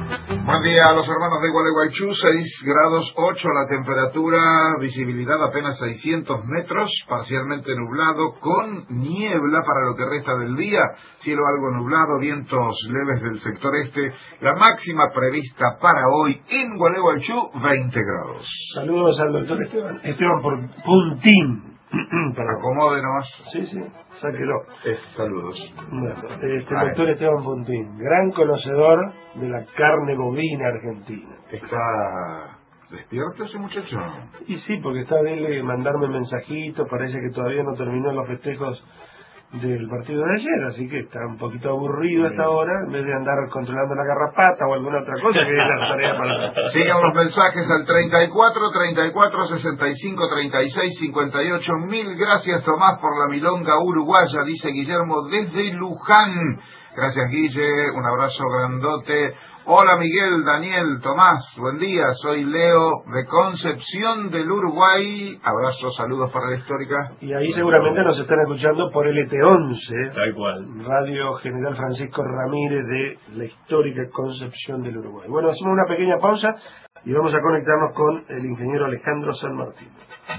Buen día a los hermanos de Gualeguaychú, seis grados ocho la temperatura, visibilidad apenas seiscientos metros, parcialmente nublado, con niebla para lo que resta del día, cielo algo nublado, vientos leves del sector este, la máxima prevista para hoy en Gualeguaychú, veinte grados. Saludos al doctor Esteban, Esteban por Puntín. Para acomode nomás. Sí, sí, sáquelo. Eh, saludos. Bueno, este Ay. doctor Esteban Puntín, gran conocedor de la carne bovina argentina. ¿Está despierto ese muchacho? Y sí, porque está de él mandarme mensajitos, parece que todavía no terminó los festejos del partido de ayer, así que está un poquito aburrido a esta hora, en vez de andar controlando la garrapata o alguna otra cosa que es la tarea para... Sigan los mensajes al treinta y cuatro, treinta y cuatro, sesenta y cinco, treinta y seis, cincuenta y ocho. Mil gracias, Tomás, por la milonga uruguaya, dice Guillermo desde Luján. Gracias, Guille, un abrazo grandote. Hola, Miguel, Daniel, Tomás, buen día, soy Leo de Concepción del Uruguay. Abrazo, saludos para la histórica. Y ahí seguramente nos están escuchando por L T once. Tal cual. Radio General Francisco Ramírez de la histórica Concepción del Uruguay. Bueno, hacemos una pequeña pausa y vamos a conectarnos con el ingeniero Alejandro San Martín.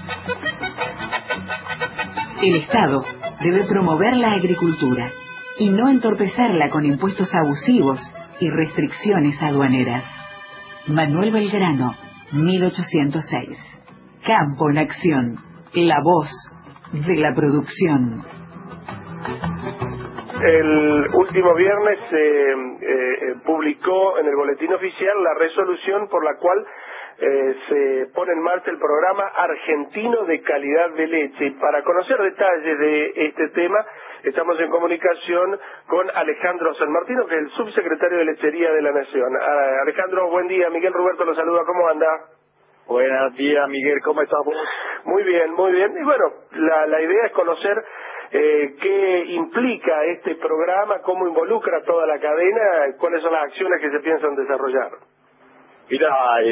El Estado debe promover la agricultura y no entorpecerla con impuestos abusivos y restricciones aduaneras. Manuel Belgrano, mil ochocientos seis. Campo en acción, la voz de la producción. El último viernes se eh, eh, publicó en el boletín oficial la resolución por la cual eh, se pone en marcha el programa argentino de calidad de leche. Y para conocer detalles de este tema, estamos en comunicación con Alejandro San Martino, que es el subsecretario de Lechería de la Nación. Uh, Alejandro, buen día. Miguel Ruberto lo saluda. ¿Cómo anda? Buenos días, Miguel. ¿Cómo estás vos? Muy bien, muy bien. Y bueno, la, la idea es conocer eh, qué implica este programa, cómo involucra toda la cadena, cuáles son las acciones que se piensan desarrollar. Mira,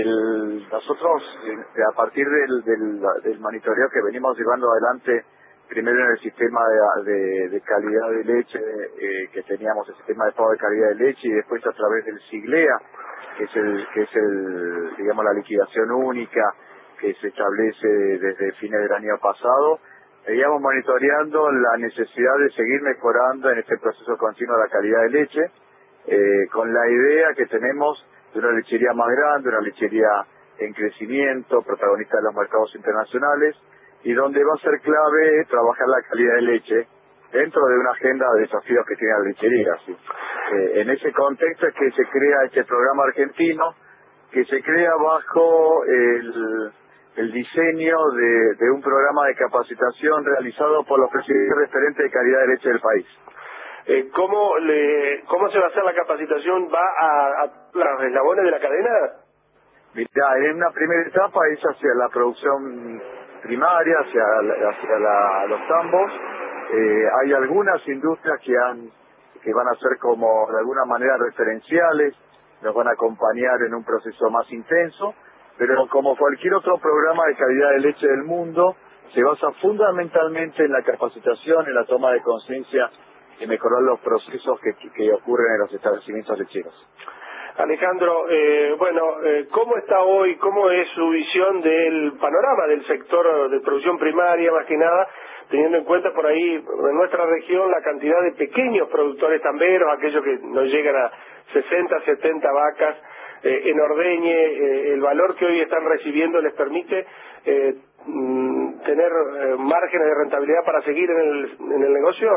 el, nosotros, a partir del, del, del monitoreo que venimos llevando adelante, primero en el sistema de, de, de calidad de leche, eh, que teníamos el sistema de pago de calidad de leche, y después a través del SIGLEA, que es el, que es el, digamos, la liquidación única que se establece desde fines del año pasado, seguíamos monitoreando la necesidad de seguir mejorando en este proceso continuo de la calidad de leche, eh, con la idea que tenemos de una lechería más grande, una lechería en crecimiento, protagonista de los mercados internacionales, y donde va a ser clave trabajar la calidad de leche dentro de una agenda de desafíos que tiene la lechería. ¿Sí? Eh, en ese contexto es que se crea este programa argentino, que se crea bajo el, el diseño de, de un programa de capacitación realizado por los presidentes referentes de calidad de leche del país. Eh, ¿cómo, le, ¿Cómo se va a hacer la capacitación? ¿Va a, a los eslabones de la cadena? Mirá, en una primera etapa es hacia la producción primaria, hacia, hacia la, los tambos. Eh, hay algunas industrias que han que van a ser como de alguna manera referenciales, nos van a acompañar en un proceso más intenso, pero como cualquier otro programa de calidad de leche del mundo, se basa fundamentalmente en la capacitación, en la toma de conciencia y mejorar los procesos que, que ocurren en los establecimientos lecheros. Alejandro, eh, bueno, eh, ¿cómo está hoy, cómo es su visión del panorama del sector de producción primaria, más que nada, teniendo en cuenta por ahí en nuestra región la cantidad de pequeños productores tamberos, aquellos que no llegan a sesenta, setenta vacas eh, en ordeñe, eh, el valor que hoy están recibiendo les permite eh, mm, tener eh, márgenes de rentabilidad para seguir en el, en el negocio?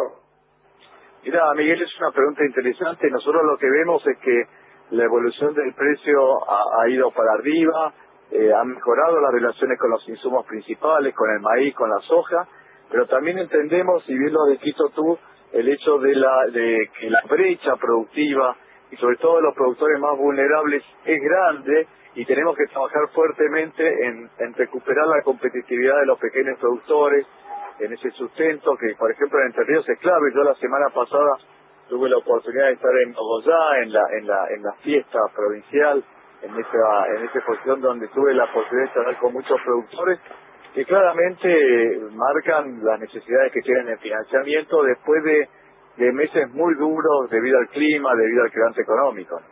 Mira, Miguel, es una pregunta interesante. Nosotros lo que vemos es que la evolución del precio ha, ha ido para arriba, eh, ha mejorado las relaciones con los insumos principales, con el maíz, con la soja, pero también entendemos, y bien lo descrito tú, el hecho de, la, de que la brecha productiva, y sobre todo de los productores más vulnerables, es grande, y tenemos que trabajar fuertemente en, en recuperar la competitividad de los pequeños productores, en ese sustento que, por ejemplo, en Entre Ríos es clave. Yo la semana pasada tuve la oportunidad de estar en Bogotá, en la en la en la fiesta provincial, en esa en esa posición donde tuve la posibilidad de estar con muchos productores que claramente marcan las necesidades que tienen en financiamiento después de, de meses muy duros debido al clima, debido al quebrante económico.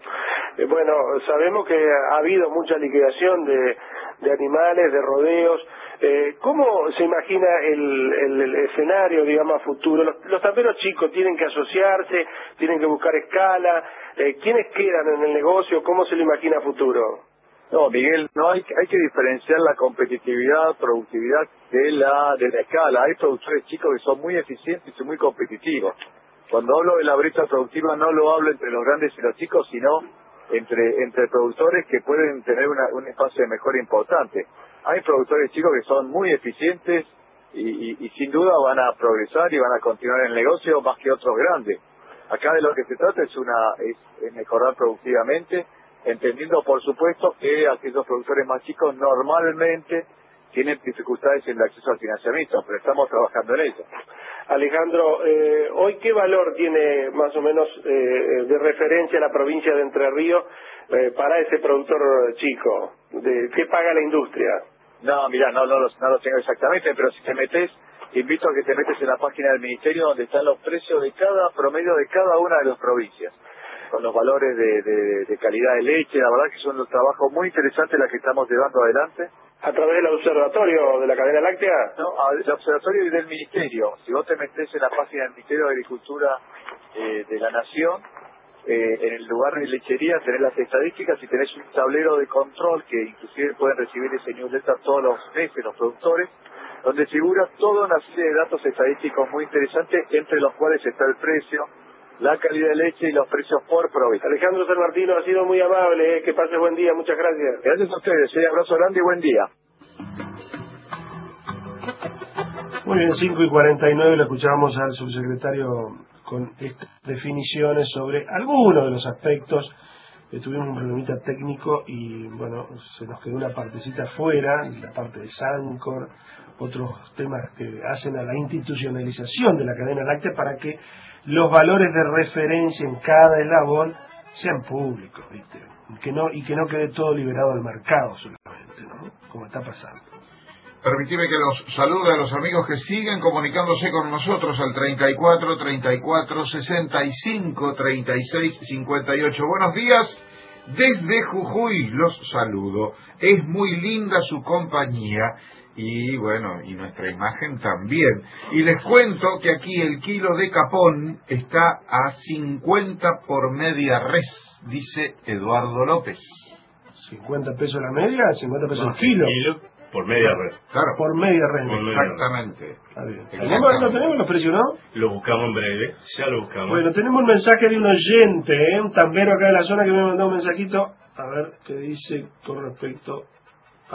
Eh, bueno, sabemos que ha habido mucha liquidación de, de animales, de rodeos. Eh, ¿Cómo se imagina el, el, el escenario, digamos, a futuro? Los, los tamberos chicos tienen que asociarse, tienen que buscar escala. Eh, ¿Quiénes quedan en el negocio? ¿Cómo se lo imagina a futuro? No, Miguel, no hay, hay que diferenciar la competitividad, productividad de la de la escala. Hay productores chicos que son muy eficientes y muy competitivos. Cuando hablo de la brecha productiva no lo hablo entre los grandes y los chicos, sino entre entre productores que pueden tener una, un espacio de mejora importante. Hay productores chicos que son muy eficientes y, y, y sin duda van a progresar y van a continuar en el negocio más que otros grandes. Acá de lo que se trata es una es, es mejorar productivamente, entendiendo por supuesto que aquellos productores más chicos normalmente tienen dificultades en el acceso al financiamiento, pero estamos trabajando en ello. Alejandro, eh, ¿hoy qué valor tiene más o menos eh, de referencia la provincia de Entre Ríos eh, para ese productor chico? ¿De qué paga la industria? No, mira, no, no, lo, no lo tengo exactamente, pero si te metes, te invito a que te metes en la página del Ministerio donde están los precios de cada promedio de cada una de las provincias, con los valores de, de, de calidad de leche. La verdad que son los trabajos muy interesantes los que estamos llevando adelante. ¿A través del observatorio de la cadena láctea? No, el observatorio y del Ministerio. Si vos te metés en la página del Ministerio de Agricultura eh, de la Nación, eh, en el lugar de lechería tenés las estadísticas y tenés un tablero de control que inclusive pueden recibir ese newsletter todos los meses los productores, donde figura toda una serie de datos estadísticos muy interesantes, entre los cuales está el precio, la calidad de leche y los precios por proveedor. Alejandro San Martino, ha sido muy amable, eh, que pase buen día, muchas gracias. Gracias a ustedes, un abrazo grande y buen día. Muy bien, cinco y cuarenta y nueve, le escuchábamos al subsecretario con estas definiciones sobre algunos de los aspectos. Eh, tuvimos un problemita técnico y bueno, se nos quedó una partecita fuera, la parte de Sancor, otros temas que hacen a la institucionalización de la cadena láctea para que los valores de referencia en cada eslabón sean públicos, ¿viste? Y que no, y que no quede todo liberado al mercado solamente, ¿no? Como está pasando. Permitime que los salude a los amigos que siguen comunicándose con nosotros al treinta y cuatro, treinta y cuatro, sesenta y cinco, treinta y seis, cincuenta y ocho. Buenos días, desde Jujuy los saludo. Es muy linda su compañía y bueno, y nuestra imagen también. Y les cuento que aquí el kilo de capón está a cincuenta por media res, dice Eduardo López. ¿cincuenta pesos la media? ¿cincuenta pesos No, el kilo? kilo por media red. Claro. Por media red. Por media Exactamente. red. Está bien. ¿Tenemos, ¿Lo tenemos los precios, no? Lo buscamos en breve, ya lo buscamos. Bueno, tenemos un mensaje de un oyente, ¿eh? Un tambero acá de la zona que me mandó un mensajito. A ver qué dice con respecto a...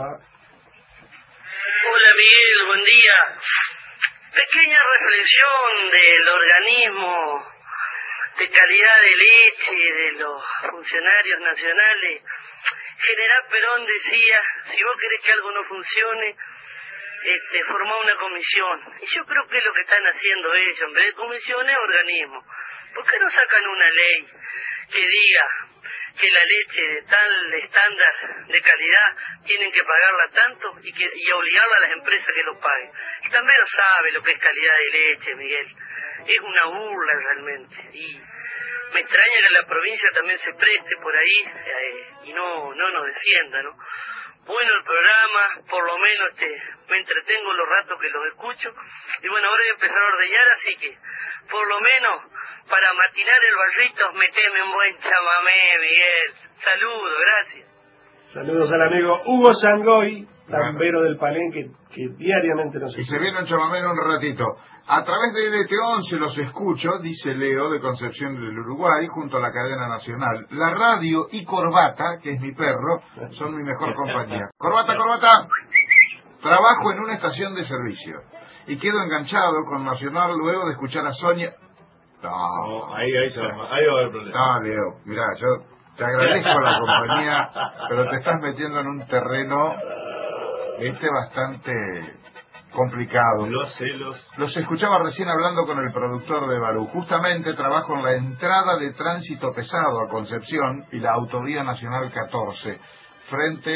Hola Miguel, buen día. Pequeña reflexión del organismo de calidad de leche de los funcionarios nacionales. General Perón decía, si vos querés que algo no funcione, este, formá una comisión. Y yo creo que es lo que están haciendo ellos, en vez de comisiones, organismos. ¿Por qué no sacan una ley que diga que la leche de tal estándar de calidad tienen que pagarla tanto y que y obligarla a las empresas que lo paguen? Y también lo sabe lo que es calidad de leche, Miguel. Es una burla realmente. Y me extraña que la provincia también se preste por ahí eh, y no no nos defienda, ¿no? Bueno el programa, por lo menos este, me entretengo los ratos que los escucho. Y bueno, ahora voy a empezar a ordeñar, así que por lo menos para matinar el barrito meteme un buen chamamé, Miguel. Saludos, gracias. Saludos al amigo Hugo Sangoy, tambero del Palenque, que diariamente nos escucha. Y se viene un chamamé en un ratito. A través de L T once los escucho, dice Leo de Concepción del Uruguay, junto a la cadena nacional. La radio y Corbata, que es mi perro, son mi mejor compañía. Corbata, Corbata, trabajo en una estación de servicio y quedo enganchado con Nacional luego de escuchar a Sonia. No, no ahí, ahí, se va, ahí va a haber problema. No, Leo, mirá, yo te agradezco la compañía, pero te estás metiendo en un terreno, este, bastante complicado. Los celos. Los escuchaba recién hablando con el productor de Barú. Justamente trabajo en la entrada de tránsito pesado a Concepción y la Autovía Nacional catorce, frente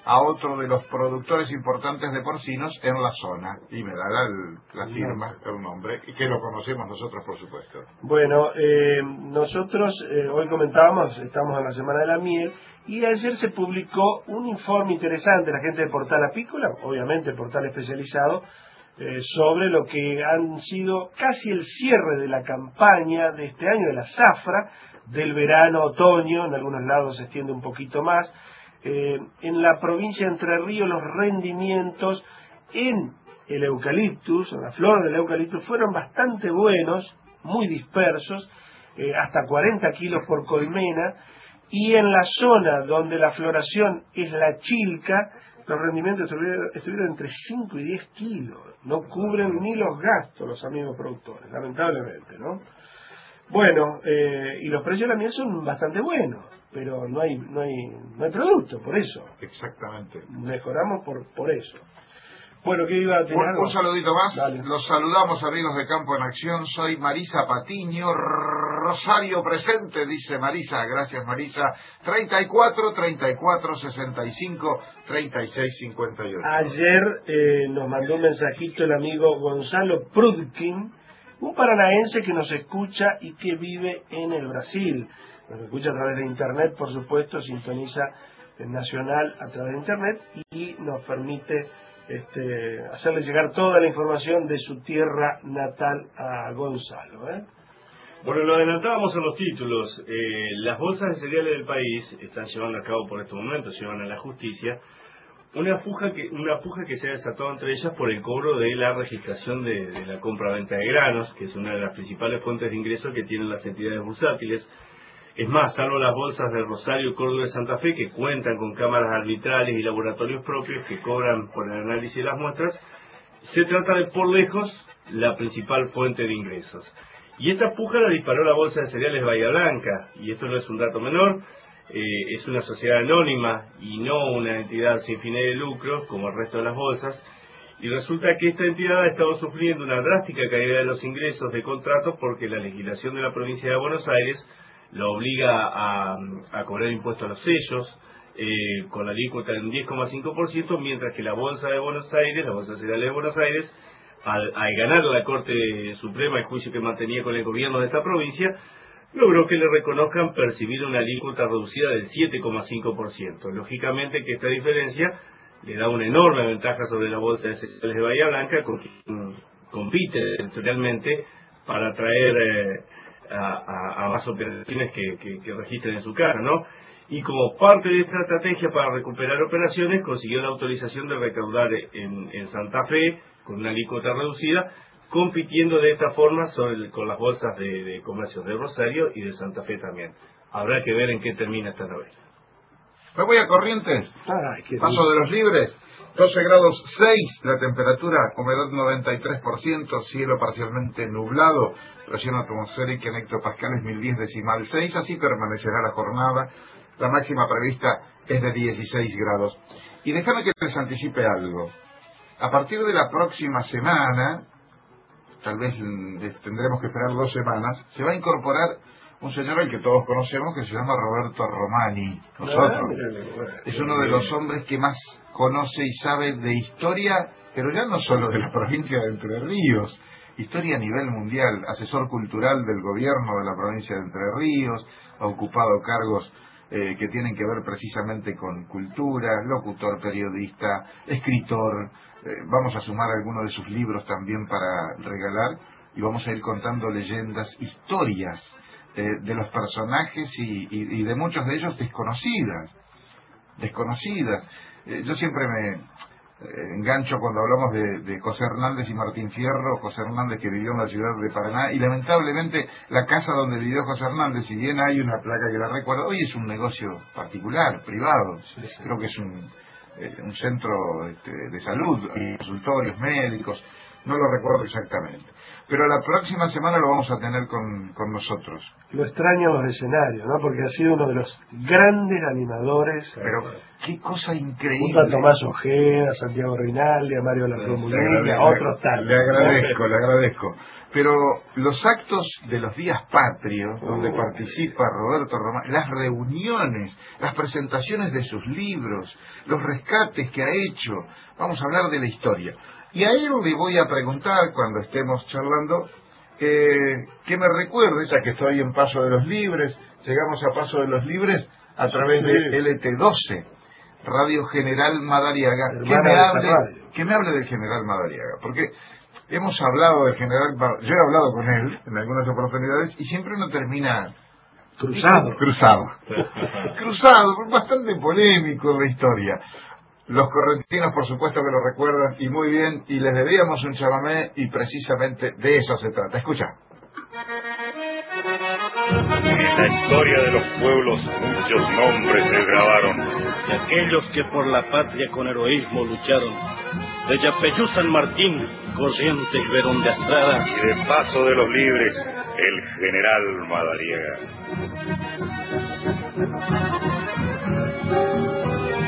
a otro de los productores importantes de porcinos en la zona, y me dará el, la firma, el nombre, y que lo conocemos nosotros, por supuesto. Bueno, eh, nosotros eh, hoy comentábamos, estamos en la Semana de la Miel, y ayer se publicó un informe interesante, la gente de Portal Apícola, obviamente portal especializado, eh, sobre lo que han sido casi el cierre de la campaña de este año de la zafra, del verano-otoño, en algunos lados se extiende un poquito más. Eh, en la provincia de Entre Ríos los rendimientos en el eucaliptus, en la flor del eucaliptus, fueron bastante buenos, muy dispersos, eh, hasta cuarenta kilos por colmena, y en la zona donde la floración es la chilca, los rendimientos estuvieron, estuvieron entre cinco y diez kilos, no cubren ni los gastos los amigos productores, lamentablemente, ¿no? Bueno, eh, y los precios de la miel son bastante buenos, pero no hay no hay no hay producto, por eso. Exactamente. Mejoramos por por eso. Bueno, ¿qué iba a tener? Un, un saludito más. Dale. Los saludamos, amigos de Campo en Acción. Soy Marisa Patiño, Rosario presente, dice Marisa. Gracias, Marisa. treinta y cuatro, treinta y cuatro, sesenta y cinco, treinta y seis, cincuenta y ocho. Ayer eh, nos mandó un mensajito el amigo Gonzalo Prudkin, un paranaense que nos escucha y que vive en el Brasil. Nos escucha a través de Internet, por supuesto, sintoniza el Nacional a través de Internet y nos permite este, hacerle llegar toda la información de su tierra natal a Gonzalo, ¿eh? Bueno, lo adelantábamos en los títulos. Eh, las bolsas de cereales del país están llevando a cabo por estos momentos, llevan a la justicia una puja que una puja que se ha desatado entre ellas por el cobro de la registración de, de la compra-venta de granos, que es una de las principales fuentes de ingresos que tienen las entidades bursátiles. Es más, salvo las bolsas de Rosario, Córdoba y Santa Fe, que cuentan con cámaras arbitrales y laboratorios propios que cobran por el análisis de las muestras, se trata de, por lejos, la principal fuente de ingresos. Y esta puja la disparó la bolsa de cereales Bahía Blanca, y esto no es un dato menor. Eh, es una sociedad anónima y no una entidad sin fines de lucro como el resto de las bolsas, y resulta que esta entidad ha estado sufriendo una drástica caída de los ingresos de contratos porque la legislación de la provincia de Buenos Aires la obliga a, a cobrar impuestos a los sellos eh, con la alícuota de un diez coma cinco por ciento, mientras que la bolsa de Buenos Aires, la bolsa cereal de Buenos Aires, al, al ganar la Corte Suprema el juicio que mantenía con el gobierno de esta provincia, logró que le reconozcan percibir una alícuota reducida del siete coma cinco por ciento. Lógicamente que esta diferencia le da una enorme ventaja sobre la bolsa de cereales de Bahía Blanca, con quien compite territorialmente para atraer eh, a, a, a más operaciones que, que, que registren en su cara, ¿no? Y como parte de esta estrategia para recuperar operaciones, consiguió la autorización de recaudar en, en Santa Fe con una alícuota reducida, compitiendo de esta forma sobre, con las bolsas de, de comercio de Rosario y de Santa Fe también. Habrá que ver en qué termina esta novela. Me voy a Corrientes. Ay, qué Paso de los Libres. doce grados seis la temperatura, humedad noventa y tres por ciento, cielo parcialmente nublado, presión atmosférica en hectopascales mil diez decimal seis, así permanecerá la jornada. La máxima prevista es de dieciséis grados. Y déjame que les anticipe algo. A partir de la próxima semana, tal vez tendremos que esperar dos semanas, se va a incorporar un señor al que todos conocemos que se llama Roberto Romani. Nosotros. Es uno de los hombres que más conoce y sabe de historia, pero ya no solo de la provincia de Entre Ríos, historia a nivel mundial, asesor cultural del gobierno de la provincia de Entre Ríos, ha ocupado cargos eh, que tienen que ver precisamente con cultura, locutor, periodista, escritor. Eh, vamos a sumar algunos de sus libros también para regalar y vamos a ir contando leyendas, historias eh, de los personajes y, y, y de muchos de ellos desconocidas. Desconocidas. Eh, yo siempre me eh, engancho cuando hablamos de, de José Hernández y Martín Fierro. José Hernández, que vivió en la ciudad de Paraná, y lamentablemente la casa donde vivió José Hernández, si bien hay una placa que la recuerda, hoy es un negocio particular, privado. Sí, sí. Creo que es un, eh, un centro este, de salud, consultorios médicos. no lo recuerdo exactamente. Pero la próxima semana lo vamos a tener con, con nosotros. Lo extraño los escenarios, ¿no? Porque ha sido uno de los grandes animadores. Pero qué cosa increíble. Junto a Tomás Ojeda, a Santiago Reinaldi, a Mario Larromulini, a otros tal. Le agradezco, le agradezco. Pero los actos de los días patrios, donde participa Roberto Román, las reuniones, las presentaciones de sus libros, los rescates que ha hecho, vamos a hablar de la historia. Y a él le voy a preguntar, cuando estemos charlando, eh, que me recuerde, ya que estoy en Paso de los Libres, llegamos a Paso de los Libres a través de L T doce, Radio General Madariaga, que me, hable, que me hable del General Madariaga, porque hemos hablado del General, yo he hablado con él en algunas oportunidades y siempre uno termina cruzado, cruzado, cruzado, bastante polémico en la historia. Los correntinos, por supuesto que lo recuerdan, y muy bien, y les debíamos un chamamé, y precisamente de eso se trata. Escucha. En la historia de los pueblos muchos nombres se grabaron. De aquellos que por la patria con heroísmo lucharon. De Yapeyú San Martín, Corrientes y Verón de Astrada. Y de Paso de los Libres, el General Madariaga.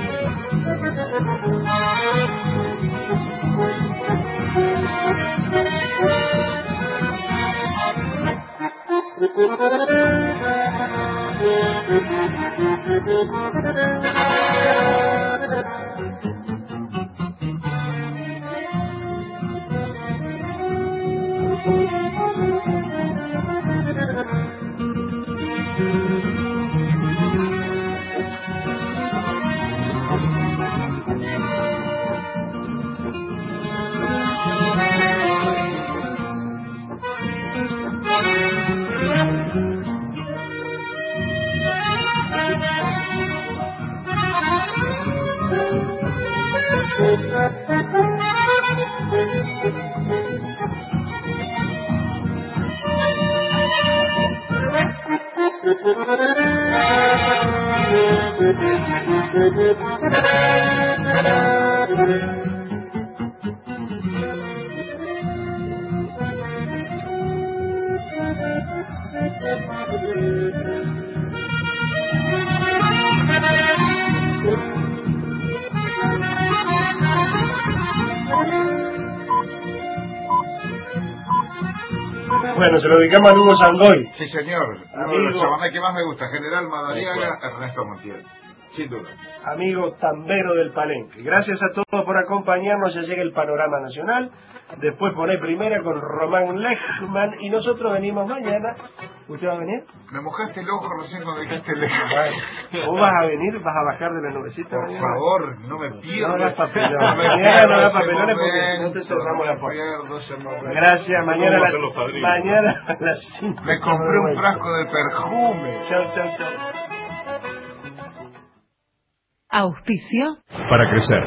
Bueno, se lo dedicamos a Lugo Sangoy. Sí, señor. Uno de los chamamés que más me gusta, General Madariaga, Ernesto Montiel. Sin duda. Amigo tambero del Palenque. Gracias a todos por acompañarnos. Ya llega el panorama nacional. Después pone primera con Román Lechman. Y nosotros venimos mañana. ¿Usted va a venir? Me mojaste el ojo recién cuando dijiste Lechman. ¿Vos vas a venir? ¿Vas a bajar de la nubecita? Por mañana? favor, no me pierdas. No hagas papelones. Mañana no hagas papelones porque no te cerramos la puerta. Gracias. Mañana a las mañana a las cinco. Me compré un frasco de perfume. Chao, chao, chao. Auspicio. Para crecer,